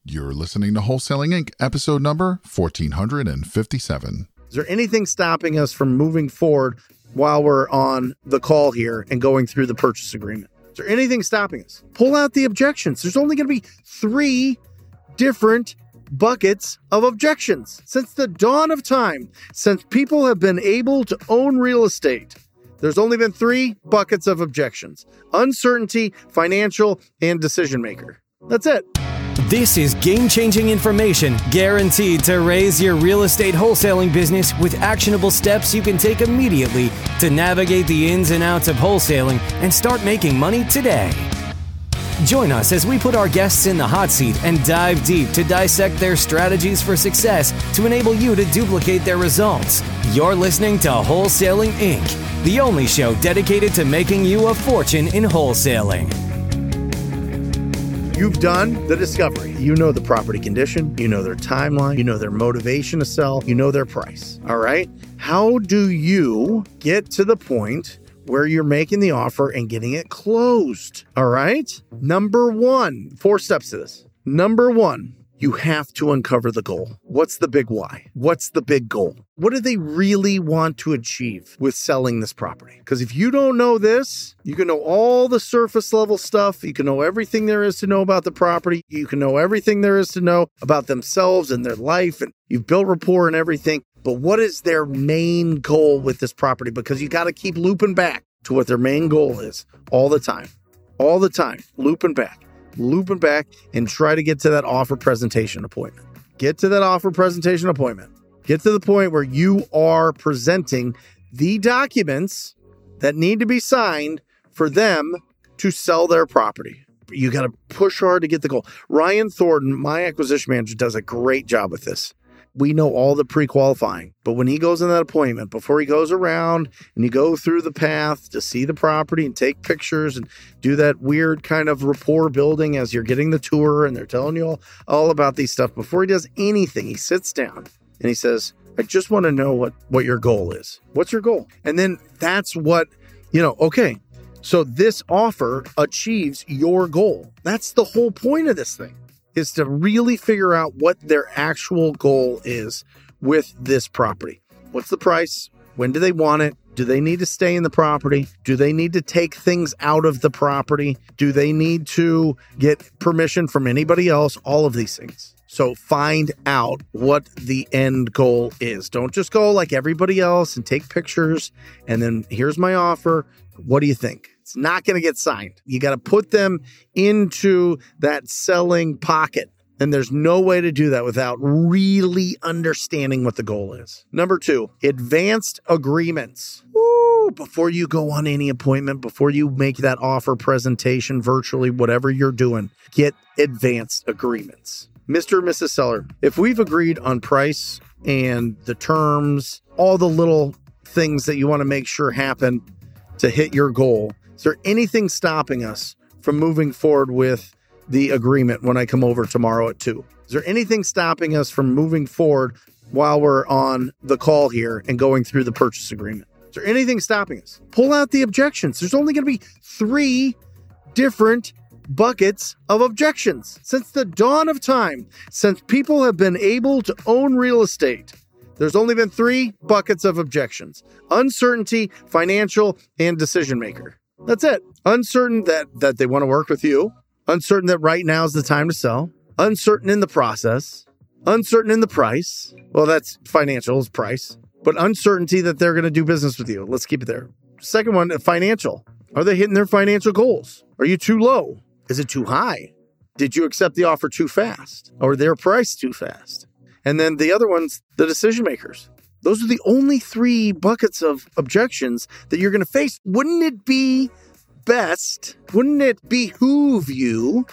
You're listening to Wholesaling Inc., episode number 1457. Is there anything stopping us from moving forward while we're on the call here and going through the purchase agreement? Is there anything stopping us? Pull out the objections. There's only going to be 3 different buckets of objections. Since the dawn of time, since people have been able to own real estate, there's only been 3 buckets of objections: uncertainty, financial, and decision maker. That's it. This is game-changing information guaranteed to raise your real estate wholesaling business with actionable steps you can take immediately to navigate the ins and outs of wholesaling and start making money today. Join us as we put our guests in the hot seat and dive deep to dissect their strategies for success to enable you to duplicate their results. You're listening to Wholesaling Inc., the only show dedicated to making you a fortune in wholesaling. You've done the discovery. You know the property condition, you know their timeline, you know their motivation to sell, you know their price. All right? How do you get to the point where you're making the offer and getting it closed? All right? Number 1, 4 steps to this. Number 1, you have to uncover the goal. What's the big why? What's the big goal? What do they really want to achieve with selling this property? Because if you don't know this, you can know all the surface level stuff. You can know everything there is to know about the property. You can know everything there is to know about themselves and their life. And you've built rapport and everything. But what is their main goal with this property? Because you got to keep looping back to what their main goal is all the time. All the time. Looping back and try to get to that offer presentation appointment. Get to that offer presentation appointment. Get to the point where you are presenting the documents that need to be signed for them to sell their property. You got to push hard to get the goal. Ryan Thornton, my acquisition manager, does a great job with this. We know all the pre-qualifying, but when he goes in that appointment, before he goes around and you go through the path to see the property and take pictures and do that weird kind of rapport building as you're getting the tour and they're telling you all about these stuff, before he does anything, he sits down and he says, I just want to know what your goal is. What's your goal? And then that's what, okay, so this offer achieves your goal. That's the whole point of this thing, is to really figure out what their actual goal is with this property. What's the price? When do they want it? Do they need to stay in the property? Do they need to take things out of the property? Do they need to get permission from anybody else? All of these things. So find out what the end goal is. Don't just go like everybody else and take pictures and then here's my offer. What do you think? It's not going to get signed. You got to put them into that selling pocket. And there's no way to do that without really understanding what the goal is. Number 2, advanced agreements. Woo! Before you go on any appointment, before you make that offer presentation virtually, whatever you're doing, get advanced agreements. Mr. and Mrs. Seller, if we've agreed on price and the terms, all the little things that you want to make sure happen to hit your goal, is there anything stopping us from moving forward with the agreement when I come over tomorrow at 2? Is there anything stopping us from moving forward while we're on the call here and going through the purchase agreement? Is there anything stopping us? Pull out the objections. There's only going to be 3 different buckets of objections. Since the dawn of time, since people have been able to own real estate, there's only been 3 buckets of objections: uncertainty, financial, and decision maker. That's it. Uncertain that they want to work with you. Uncertain that right now is the time to sell. Uncertain in the process. Uncertain in the price. Well, that's financial is price. But uncertainty that they're going to do business with you. Let's keep it there. Second one, financial. Are they hitting their financial goals? Are you too low? Is it too high? Did you accept the offer too fast? Or their price too fast? And then the other one's the decision makers. Those are the only 3 buckets of objections that you're going to face. Wouldn't it be best? Wouldn't it behoove you?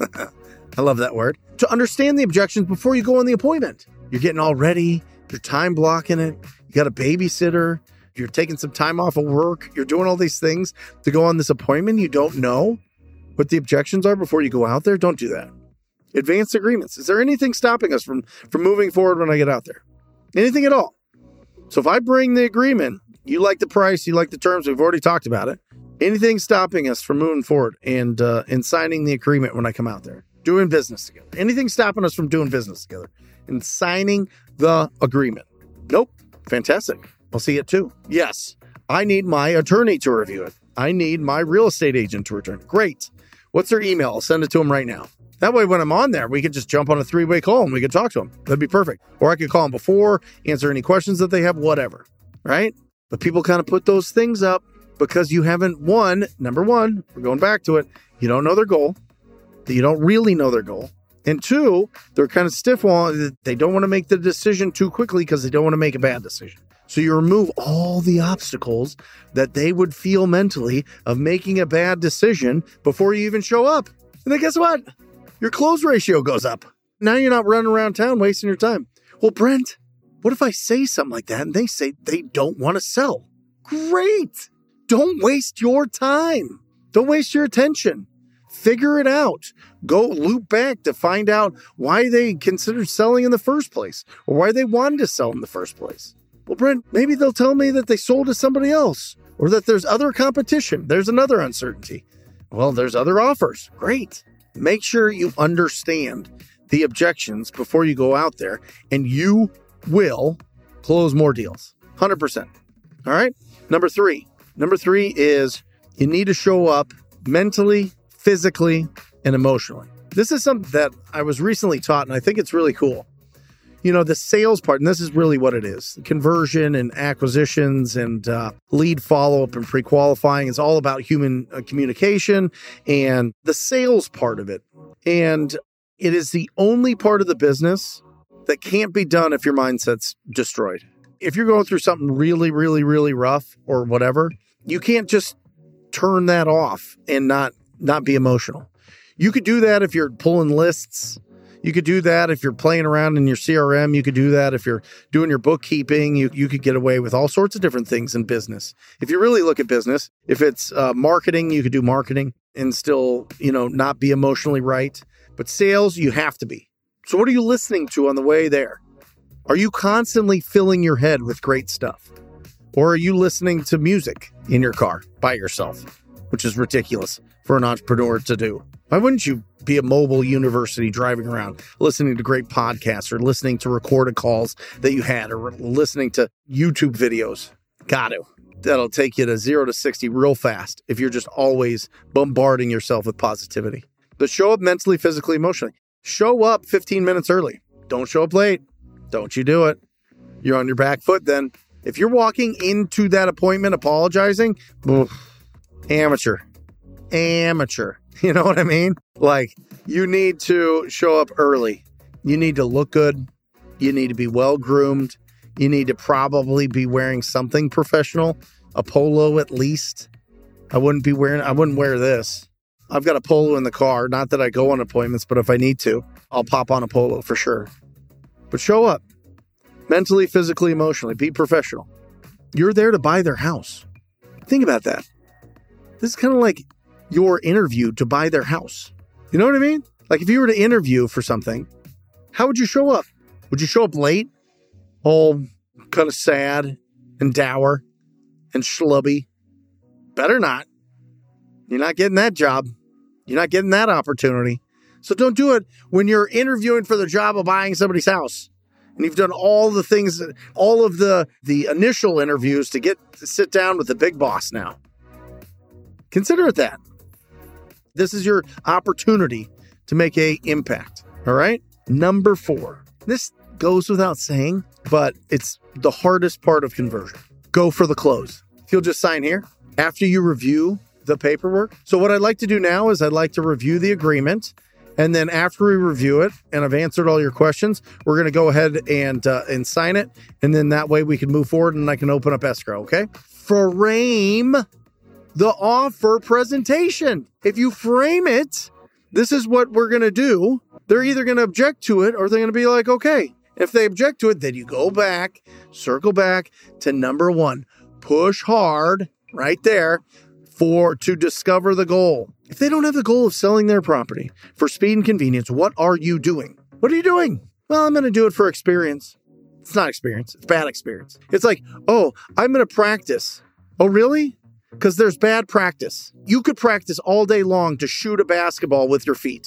I love that word. To understand the objections before you go on the appointment. You're getting all ready. You're time blocking it. You got a babysitter. You're taking some time off of work. You're doing all these things to go on this appointment. You don't know what the objections are before you go out there. Don't do that. Advanced agreements. Is there anything stopping us from moving forward when I get out there? Anything at all? So if I bring the agreement, you like the price, you like the terms, we've already talked about it. Anything stopping us from moving forward and signing the agreement when I come out there? doing business together. Anything stopping us from doing business together and signing the agreement? Nope. Fantastic. I'll see it too. Yes, I need my attorney to review it. I need my real estate agent to return it. Great. What's their email? I'll send it to them right now. That way, when I'm on there, we could just jump on a 3-way call and we could talk to them. That'd be perfect. Or I could call them before, answer any questions that they have, whatever. Right? But people kind of put those things up because you haven't number one, we're going back to it. You don't know their goal. You don't really know their goal. And two, they're kind of stiff. They don't want to make the decision too quickly because they don't want to make a bad decision. So you remove all the obstacles that they would feel mentally of making a bad decision before you even show up. And then guess what? Your close ratio goes up. Now you're not running around town wasting your time. Well, Brent, what if I say something like that and they say they don't want to sell? Great. Don't waste your time. Don't waste your attention. Figure it out. Go loop back to find out why they considered selling in the first place or why they wanted to sell in the first place. Well, Brent, maybe they'll tell me that they sold to somebody else or that there's other competition. There's another uncertainty. Well, there's other offers. Great. Make sure you understand the objections before you go out there and you will close more deals. 100%. All right. Number three is you need to show up mentally, physically, and emotionally. This is something that I was recently taught, and I think it's really cool. You know, the sales part, and this is really what it is. Conversion and acquisitions and lead follow-up and pre-qualifying is all about human communication and the sales part of it. And it is the only part of the business that can't be done if your mindset's destroyed. If you're going through something really, really, really rough or whatever, you can't just turn that off and not be emotional. You could do that if you're pulling lists. You could do that if you're playing around in your CRM. You could do that if you're doing your bookkeeping. You could get away with all sorts of different things in business. If you really look at business, if it's marketing, you could do marketing and still, not be emotionally right. But sales, you have to be. So what are you listening to on the way there? Are you constantly filling your head with great stuff? Or are you listening to music in your car by yourself, which is ridiculous for an entrepreneur to do? Why wouldn't you be a mobile university driving around, listening to great podcasts or listening to recorded calls that you had or listening to YouTube videos? Got to. That'll take you to 0 to 60 real fast if you're just always bombarding yourself with positivity. But show up mentally, physically, emotionally. Show up 15 minutes early. Don't show up late. Don't you do it. You're on your back foot then. If you're walking into that appointment apologizing, amateur. You know what I mean? Like, you need to show up early. You need to look good. You need to be well groomed. You need to probably be wearing something professional, a polo at least. I wouldn't wear this. I've got a polo in the car. Not that I go on appointments, but if I need to, I'll pop on a polo for sure. But show up. Mentally, physically, emotionally. Be professional. You're there to buy their house. Think about that. This is kind of like your interview to buy their house. You know what I mean? Like if you were to interview for something, how would you show up? Would you show up late? All kind of sad and dour and schlubby? Better not. You're not getting that job. You're not getting that opportunity. So don't do it when you're interviewing for the job of buying somebody's house. And you've done all the things, all of the initial interviews to sit down with the big boss now. Consider it that. This is your opportunity to make an impact. All right. Number 4. This goes without saying, but it's the hardest part of conversion. Go for the close. If you'll just sign here after you review the paperwork. So what I'd like to do now is I'd like to review the agreement. And then after we review it and I've answered all your questions, we're going to go ahead and sign it. And then that way we can move forward and I can open up escrow. Okay. Frame the offer presentation. If you frame it, this is what we're going to do. They're either going to object to it or they're going to be like, okay. If they object to it, then you go back, circle back to number 1, push hard right there to discover the goal. If they don't have the goal of selling their property for speed and convenience, what are you doing? What are you doing? Well, I'm going to do it for experience. It's not experience. It's bad experience. It's like, oh, I'm going to practice. Oh, really? Because there's bad practice. You could practice all day long to shoot a basketball with your feet.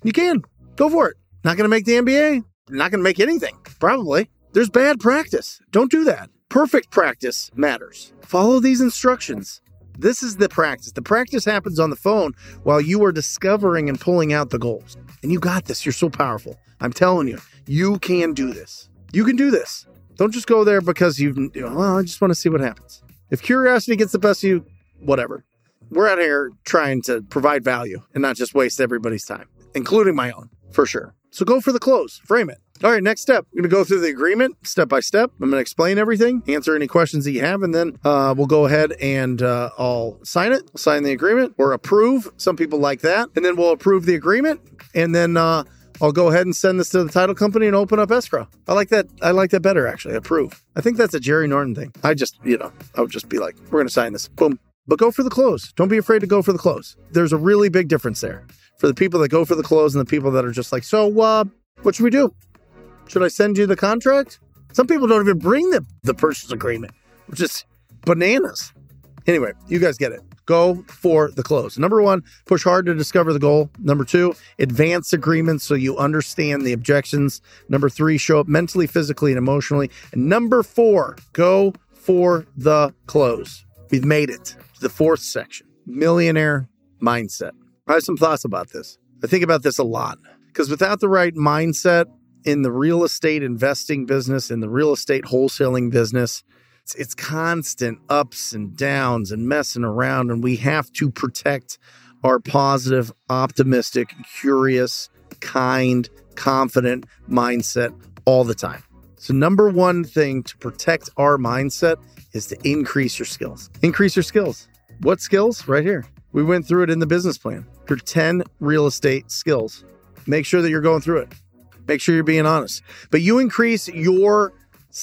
You can. Go for it. Not going to make the NBA. Not going to make anything. Probably. There's bad practice. Don't do that. Perfect practice matters. Follow these instructions. This is the practice. The practice happens on the phone while you are discovering and pulling out the goals. And you got this. You're so powerful. I'm telling you, you can do this. You can do this. Don't just go there because I just want to see what happens. If curiosity gets the best of you, whatever. We're out here trying to provide value and not just waste everybody's time, including my own, for sure. So go for the close. Frame it. All right, next step. I'm going to go through the agreement step by step. I'm going to explain everything, answer any questions that you have, and then we'll go ahead and I'll sign it. I'll sign the agreement or approve. Some people like that. And then we'll approve the agreement. And then I'll go ahead and send this to the title company and open up escrow. I like that. I like that better, actually. Approve. I think that's a Jerry Norton thing. I would just be like, we're going to sign this. Boom. But go for the close. Don't be afraid to go for the close. There's a really big difference there for the people that go for the close and the people that are just like, so what should we do? Should I send you the contract? Some people don't even bring the purchase agreement, which is bananas. Anyway, you guys get it. Go for the close. Number 1, push hard to discover the goal. Number 2, advance agreements so you understand the objections. Number 3, show up mentally, physically, and emotionally. And number 4, go for the close. We've made it to the 4th section, millionaire mindset. I have some thoughts about this. I think about this a lot because without the right mindset in the real estate investing business, in the real estate wholesaling business, it's constant ups and downs and messing around. And we have to protect our positive, optimistic, curious, kind, confident mindset all the time. So number 1 thing to protect our mindset is to increase your skills. Increase your skills. What skills? Right here. We went through it in the business plan. Your 10 real estate skills. Make sure that you're going through it. Make sure you're being honest. But you increase your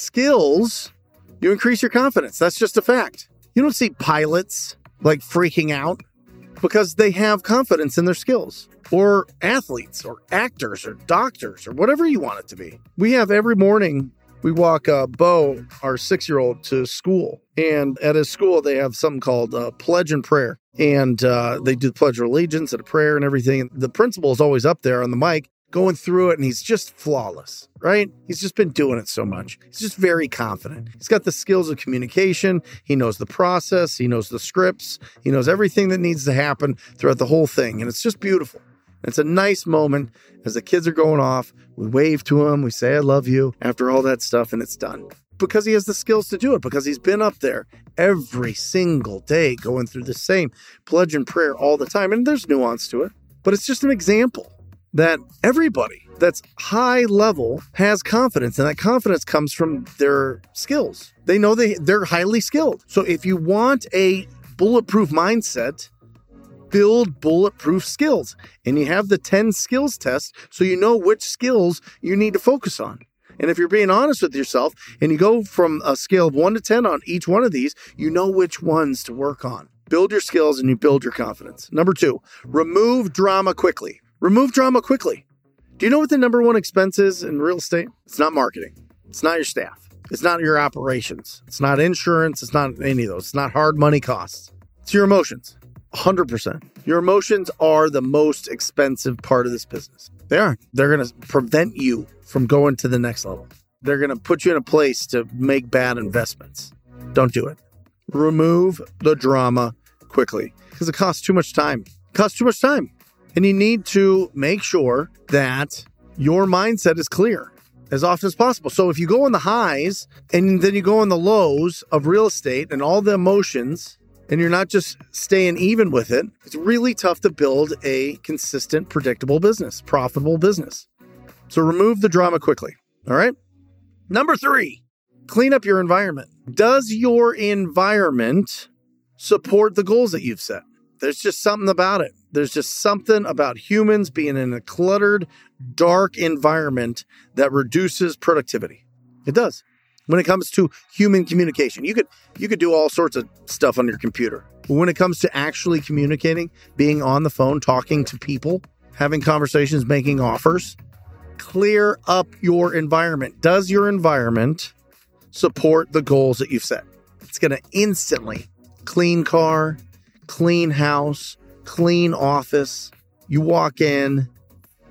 skills, you increase your confidence. That's just a fact. You don't see pilots like freaking out because they have confidence in their skills, or athletes or actors or doctors or whatever you want it to be. We have every morning, we walk Bo, our 6-year-old, to school. And at his school, they have something called Pledge and Prayer. And they do the Pledge of Allegiance and a prayer and everything. The principal is always up there on the mic going through it, and he's just flawless, right? He's just been doing it so much. He's just very confident. He's got the skills of communication. He knows the process. He knows the scripts. He knows everything that needs to happen throughout the whole thing. And it's just beautiful. It's a nice moment as the kids are going off. We wave to him. We say, I love you after all that stuff, and it's done. Because he has the skills to do it, because he's been up there every single day going through the same pledge and prayer all the time. And there's nuance to it, but it's just an example that everybody that's high level has confidence, and that confidence comes from their skills. They know they're highly skilled. So if you want a bulletproof mindset, build bulletproof skills. And you have the 10 skills test so you know which skills you need to focus on. And if you're being honest with yourself and you go from a scale of 1 to 10 on each one of these, you know which ones to work on. Build your skills and you build your confidence. Number 2, remove drama quickly. Remove drama quickly. Do you know what the number 1 expense is in real estate? It's not marketing. It's not your staff. It's not your operations. It's not insurance. It's not any of those. It's not hard money costs. It's your emotions. 100%. Your emotions are the most expensive part of this business. They are. They're going to prevent you from going to the next level. They're going to put you in a place to make bad investments. Don't do it. Remove the drama quickly because it costs too much time. It costs too much time. And you need to make sure that your mindset is clear as often as possible. So if you go on the highs and then you go on the lows of real estate and all the emotions, and you're not just staying even with it, it's really tough to build a consistent, predictable business, profitable business. So remove the drama quickly. All right. Number 3, clean up your environment. Does your environment support the goals that you've set? There's just something about it. There's just something about humans being in a cluttered, dark environment that reduces productivity. It does. When it comes to human communication, you could do all sorts of stuff on your computer. But when it comes to actually communicating, being on the phone, talking to people, having conversations, making offers, clear up your environment. Does your environment support the goals that you've set? It's going to instantly clean car, clean house, clean office. You walk in,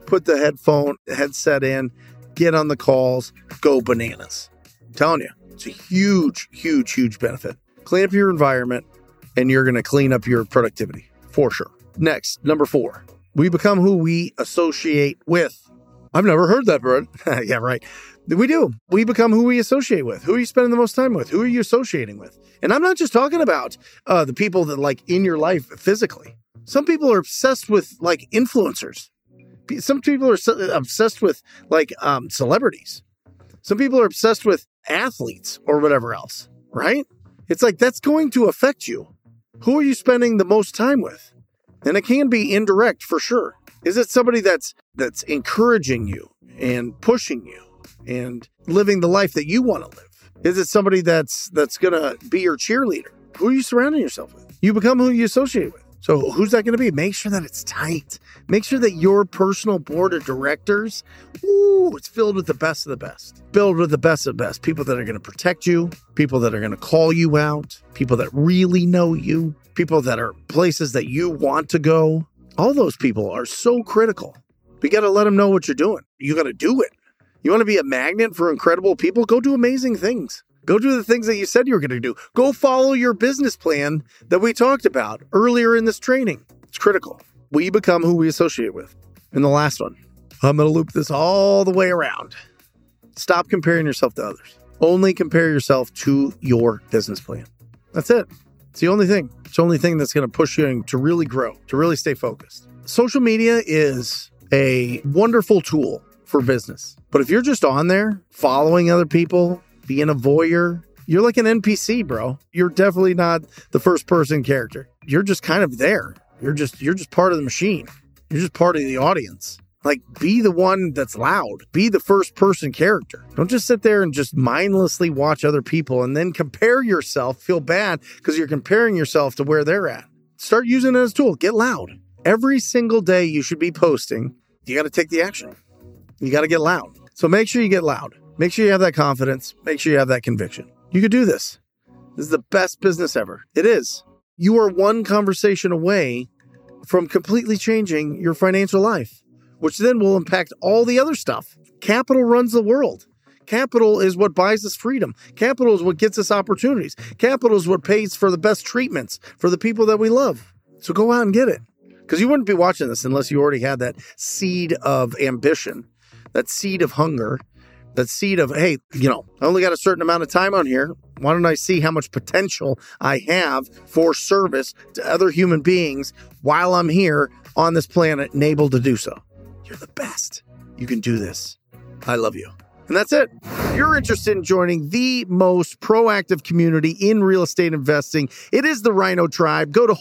put the headset in, get on the calls, go bananas. I'm telling you, it's a huge, huge, huge benefit. Clean up your environment and you're going to clean up your productivity for sure. Next, number 4, we become who we associate with. I've never heard that, bro. Yeah, right. We do. We become who we associate with. Who are you spending the most time with? Who are you associating with? And I'm not just talking about the people that like in your life physically. Some people are obsessed with like influencers. Some people are obsessed with like celebrities. Some people are obsessed with athletes or whatever else, right? It's like that's going to affect you. Who are you spending the most time with? And it can be indirect for sure. Is it somebody that's encouraging you and pushing you and living the life that you want to live? Is it somebody that's going to be your cheerleader? Who are you surrounding yourself with? You become who you associate with. So who's that going to be? Make sure that it's tight. Make sure that your personal board of directors, it's filled with the best of the best. Filled with the best of the best. People that are going to protect you. People that are going to call you out. People that really know you. People that are places that you want to go. All those people are so critical. You got to let them know what you're doing. You got to do it. You want to be a magnet for incredible people? Go do amazing things. Go do the things that you said you were going to do. Go follow your business plan that we talked about earlier in this training. It's critical. We become who we associate with. And the last one, I'm going to loop this all the way around. Stop comparing yourself to others. Only compare yourself to your business plan. That's it. It's the only thing. It's the only thing that's going to push you to really grow, to really stay focused. Social media is a wonderful tool for business. But if you're just on there following other people, being a voyeur, you're like an NPC, bro. You're definitely not the first person character. You're just kind of there. You're just part of the machine. You're just part of the audience. Like, be the one that's loud. Be the first person character. Don't just sit there and just mindlessly watch other people and then compare yourself, feel bad because you're comparing yourself to where they're at. Start using it as a tool. Get loud. Every single day you should be posting. You got to take the action. You got to get loud. So make sure you get loud. Make sure you have that confidence. Make sure you have that conviction. You could do this. This is the best business ever. It is. You are one conversation away from completely changing your financial life, which then will impact all the other stuff. Capital runs the world. Capital is what buys us freedom. Capital is what gets us opportunities. Capital is what pays for the best treatments for the people that we love. So go out and get it. Because you wouldn't be watching this unless you already had that seed of ambition, that seed of hunger, that seed of, hey, I only got a certain amount of time on here. Why don't I see how much potential I have for service to other human beings while I'm here on this planet and able to do so? You're the best. You can do this. I love you. And that's it. If you're interested in joining the most proactive community in real estate investing, it is the Rhino Tribe. Go to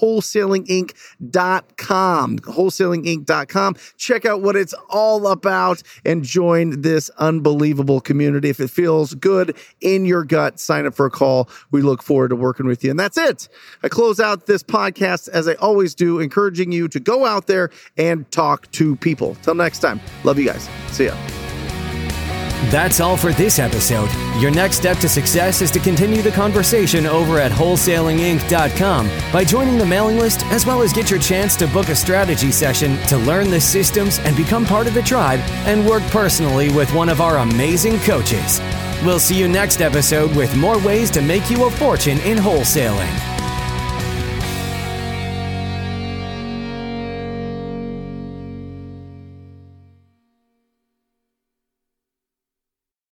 wholesalinginc.com. Wholesalinginc.com. Check out what it's all about and join this unbelievable community. If it feels good in your gut, sign up for a call. We look forward to working with you. And that's it. I close out this podcast as I always do, encouraging you to go out there and talk to people. Till next time. Love you guys. See ya. That's all for this episode. Your next step to success is to continue the conversation over at wholesalinginc.com by joining the mailing list, as well as get your chance to book a strategy session to learn the systems and become part of the tribe and work personally with one of our amazing coaches. We'll see you next episode with more ways to make you a fortune in wholesaling.